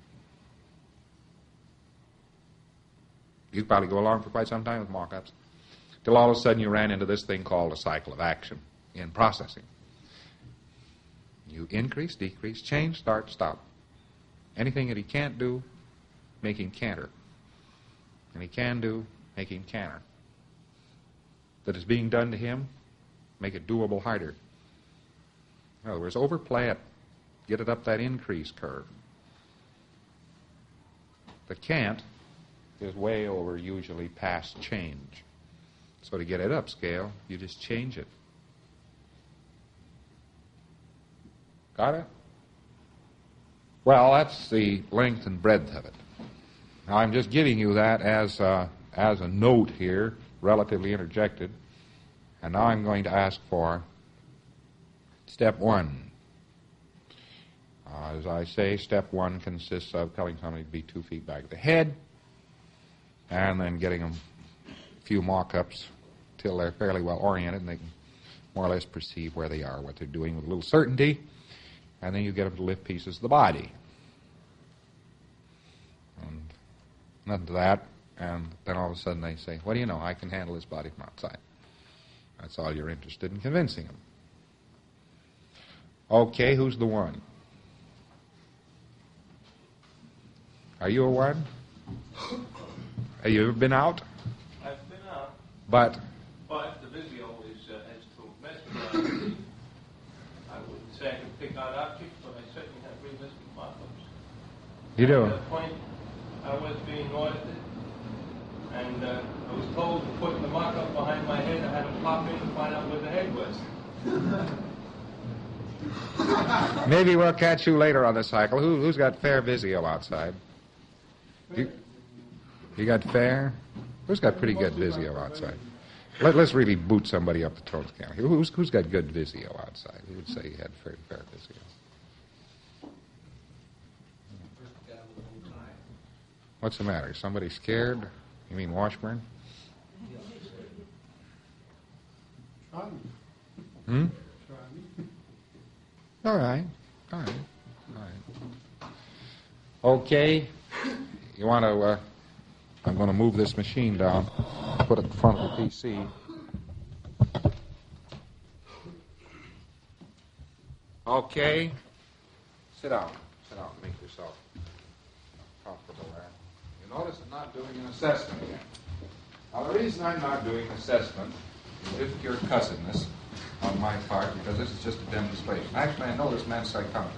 you'd probably go along for quite some time with mock-ups, till all of a sudden you ran into this thing called a cycle of action in processing. You increase, decrease, change, start, stop. Anything that he can't do, make him canter. And he can do, make him canter. That is being done to him, make it doable harder. In other words, overplay it. Get it up that increase curve. The can't is way over usually past change. So to get it upscale, you just change it. Got it? Well, that's the length and breadth of it. Now, I'm just giving you that as a note here, relatively interjected. And now I'm going to ask for step one. As I say, step one consists of telling somebody to be 2 feet back of the head, and then getting them a few mock-ups till they're fairly well oriented and they can more or less perceive where they are, what they're doing with a little certainty. And then you get them to lift pieces of the body. And nothing to that. And then all of a sudden they say, what do you know, I can handle this body from outside. That's all you're interested in convincing them. Okay, who's the one? Are you a one? Have you ever been out? I've been out. But the video is, as to mesmerizing, I wouldn't say I could pick out objects, but I certainly have realistic mock-ups. You do? At a point, I was being audited, and I was told to put the mock-up behind my head. I had to pop in and find out where the head was. Maybe we'll catch you later on the cycle. Who's got fair Vizio outside? You got fair? Who's got pretty good Vizio outside? Let's really boot somebody up the Tones County. Who's got good Vizio outside? Who would say he had fair Vizio? What's the matter? Somebody scared? You mean Washburn? Hmm? All right. Okay. You want to, I'm going to move this machine down, put it in front of the PC. Okay. Sit down. Make yourself comfortable there. You notice I'm not doing an assessment again. Now, the reason I'm not doing an assessment is with your cussedness on my part, because this is just a demonstration. Actually, I know this man's psychometry.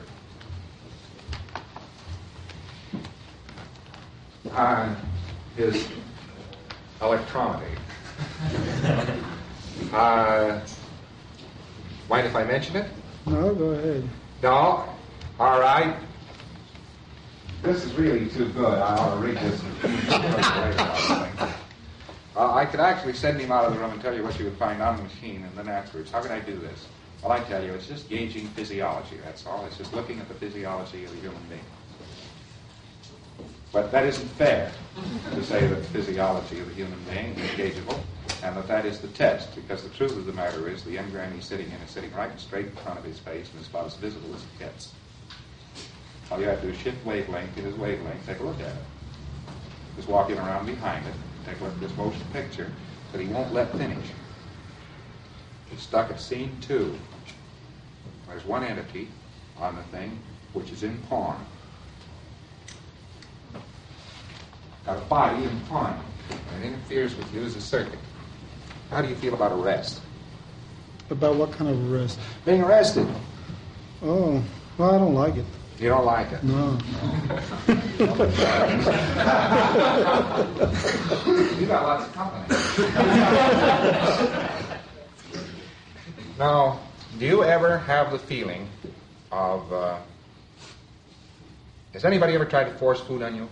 His electrometry. Mind if I mention it? No, go ahead. No? All right. This is really too good. I ought to read this. I could actually send him out of the room and tell you what you would find on the machine, and then afterwards, how can I do this? Well, I tell you, it's just gauging physiology, that's all. It's just looking at the physiology of the human being. But that isn't fair to say that the physiology of the human being is gaugeable, and that is the test, because the truth of the matter is the engram he's sitting in is sitting right straight in front of his face, and it's about as visible as it gets. All you have to do is shift wavelength in his wavelength, take a look at it. Just walking around behind it, take a look at this motion picture that he won't let finish. He's stuck at scene 2. There's one entity on the thing which is in pawn. Got a body in pawn. And it interferes with you as a circuit. How do you feel about arrest? About what kind of arrest? Being arrested. Oh, well, I don't like it. You don't like it? No. You got lots of company. Now, do you ever have the feeling of... has anybody ever tried to force food on you?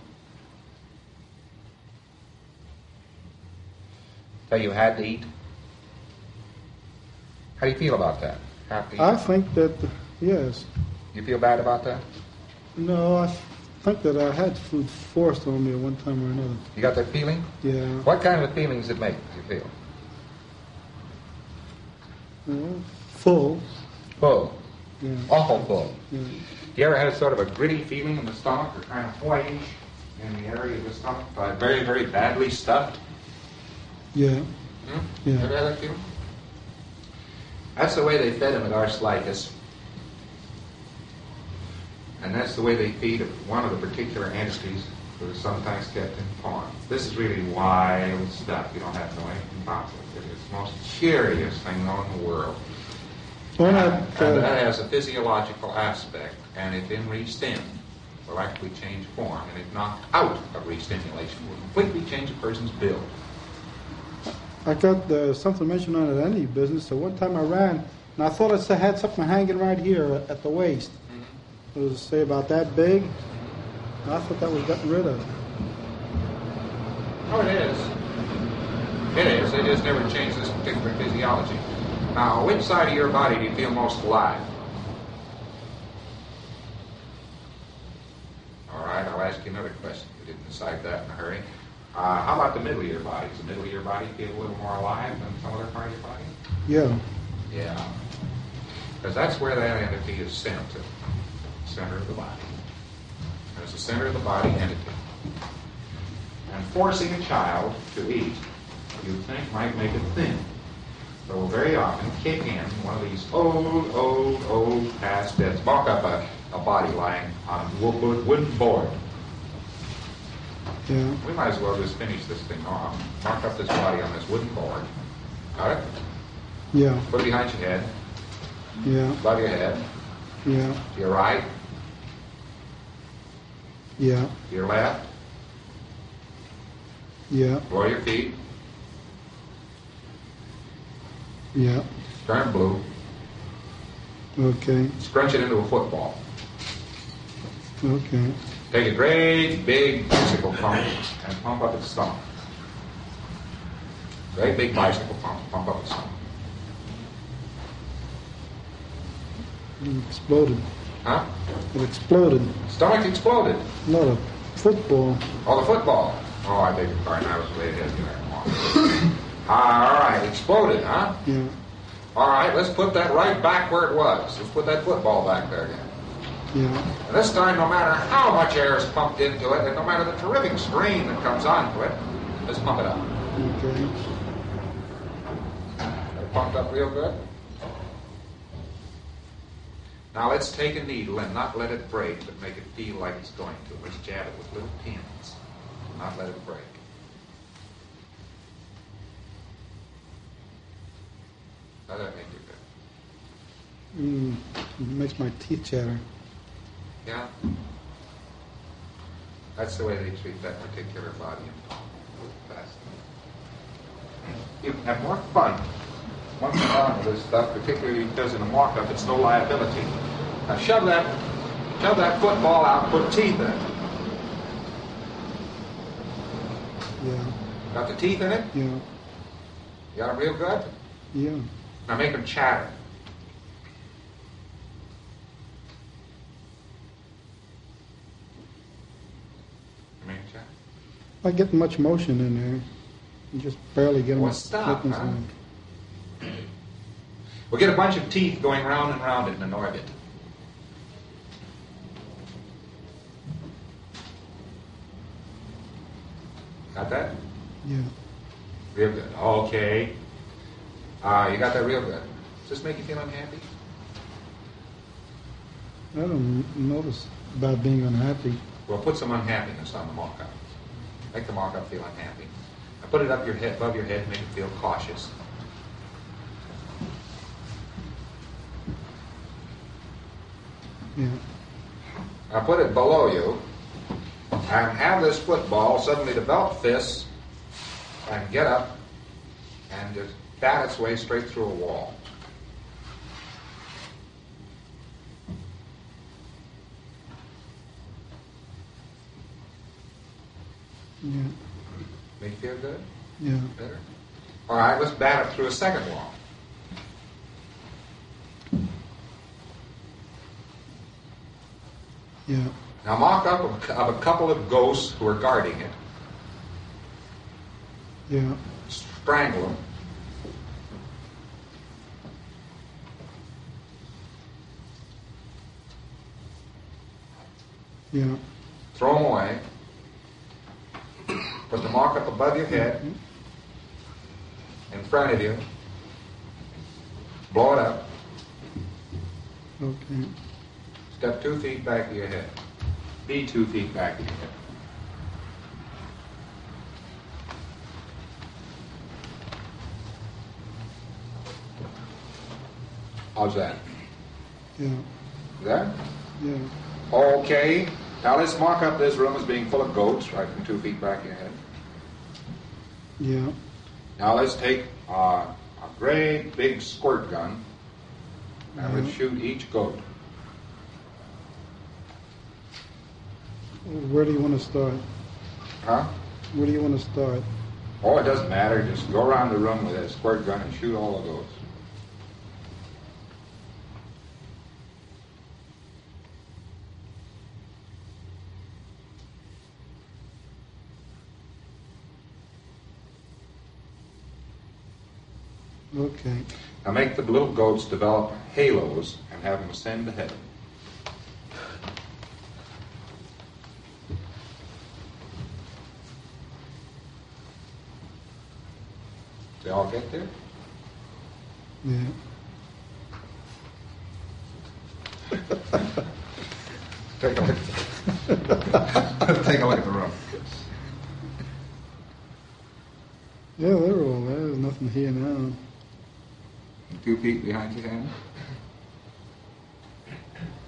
Tell you had to eat? How do you feel about that? Have to eat? I think that, yes. You feel bad about that? No, I think that I had food forced on me at one time or another. You got that feeling? Yeah. What kind of a feeling does it make, do you feel? Full. Full. Yeah. Awful full. Yeah. You ever had a sort of a gritty feeling in the stomach, or kind of whitish in the area of the stomach, very, very badly stuffed? Yeah. Yeah. Ever had that feeling? That's the way they fed him at Archlycus. And that's the way they feed one of the particular entities that is sometimes kept in pawn. This is really wild stuff. You don't have to know anything about it. It is the most curious thing known in the world. Well, And that has a physiological aspect, and if in re-stim, will actually change form, and if knocked out of re-stimulation, will completely change a person's build. I got something mentioned on it any business. So one time I ran, and I thought I had something hanging right here at the waist. It was, say, about that big. And I thought that was gotten rid of. Oh, it is. It is. It has never changed this particular physiology. Now, which side of your body do you feel most alive? All right, I'll ask you another question. You didn't decide that in a hurry. How about the middle of your body? Does the middle of your body feel a little more alive than some other part of your body? Yeah. Yeah. Because that's where that entity is sent to. Center of the body. There's the center of the body entity. And forcing a child to eat, you think might make it thin. So we'll very often kick in one of these old past deaths, bulk up a body lying on a wooden board. Yeah. We might as well just finish this thing off. Mark up this body on this wooden board. Got it? Yeah. Put it behind your head. Yeah. Above your head. Yeah. To your right, Yeah. to your left, Yeah. lower your feet, Yeah. turn blue, Okay. scrunch it into a football. Okay. Take a great big bicycle pump and pump up its stomach. Great big bicycle pump up its stomach. It exploded. Huh? It exploded. Stomach exploded. Not a football. Oh, the football. Oh, I beg your pardon. I was way ahead of you there. All right, exploded, huh? Yeah. All right, let's put that right back where it was. Let's put that football back there again. Yeah. And this time, no matter how much air is pumped into it, and no matter the terrific strain that comes onto it, let's pump it up. Okay. Got it pumped up real good. Now let's take a needle and not let it break, but make it feel like it's going to. Let's jab it with little pins, not let it break. How's that make you feel? It makes my teeth chatter. Yeah? That's the way they treat that particular body. You can have more fun once in a while with this stuff, particularly because in a mock-up it's no liability. Now shove that football out and put teeth in it. Yeah. Got the teeth in it? Yeah. You got them real good? Yeah. Now make them chatter. You make them chatter? I get much motion in there. You just barely get them. Well, stop, open huh? some. We'll get a bunch of teeth going round and round it in an orbit. Got that? Yeah. Real good. Okay. You got that real good. Does this make you feel unhappy? I don't notice about being unhappy. Well, put some unhappiness on the mock-up. Make the mock-up feel unhappy. Now put it up your head, above your head, and make it feel cautious. Yeah. Now put it below you, and have this football suddenly develop fists, and get up, and just bat its way straight through a wall. Yeah. Make you feel good? Yeah. Better? All right, let's bat it through a second wall. Yeah. Now mock up of a couple of ghosts who are guarding it. Yeah. Strangle them. Yeah. Throw them away. Put the mock up above your head, in front of you. Blow it up. Okay. Step 2 feet back of your head. Be 2 feet back of your head. How's that? Yeah. That? Yeah. Okay. Now let's mark up this room as being full of goats, right from 2 feet back of your head. Yeah. Now let's take a great big squirt gun and let's shoot each goat. Where do you want to start? Huh? Where do you want to start? Oh, it doesn't matter. Just go around the room with a squirt gun and shoot all the goats. Okay. Now make the little goats develop halos and have them ascend to heaven. They all get there? Yeah. Take a look. Take a look at the room. Yeah, they're all there. There's nothing here now. 2 feet behind your hand.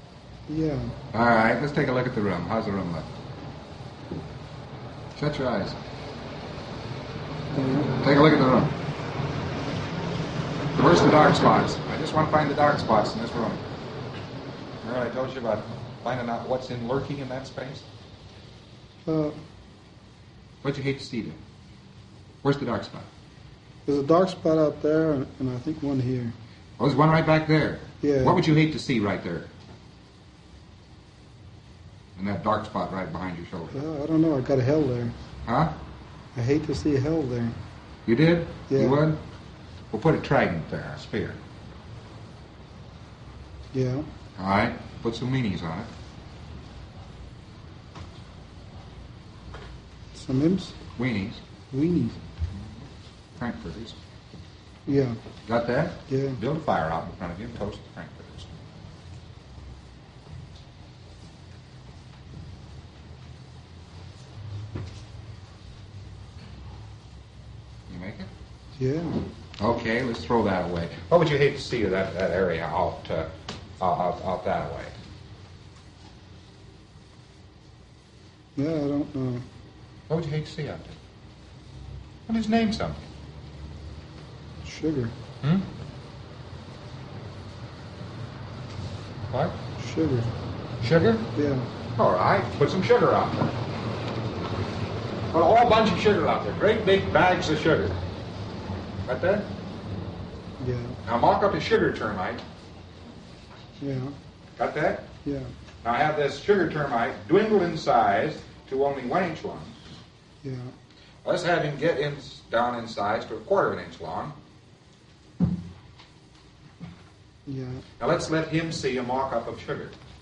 Yeah. All right, let's take a look at the room. How's the room look? Shut your eyes. Take a look at the room. Where's the dark spots? I just want to find the dark spots in this room. Remember I told you about finding out what's lurking in that space? What'd you hate to see there? Where's the dark spot? There's a dark spot out there, and I think one here. Oh, there's one right back there. Yeah. What would you hate to see right there? In that dark spot right behind your shoulder. I don't know. I got a hell there. Huh? I hate to see a hell there. You did? Yeah. You would? We'll put a trident there, a spear. Yeah. All right? Put some weenies on it. Some imps? Weenies. Weenies. Frankfurters. Yeah. Got that? Yeah. Build a fire out in front of you and toast the frankfurters. You make it? Yeah. Okay, let's throw that away. What would you hate to see of that area out that way? Yeah, I don't know. What would you hate to see out there? Well, just name something. Sugar. Hmm? What? Sugar. Sugar? Yeah. All right, put some sugar out there. Put a whole bunch of sugar out there. Great big bags of sugar. Got that? Yeah. Now mock up a sugar termite. Yeah. Got that? Yeah. Now have this sugar termite dwindle in size to only 1 inch long. Yeah. Let's have him get down in size to 1/4 of an inch long. Yeah. Now let's let him see a mock-up of sugar.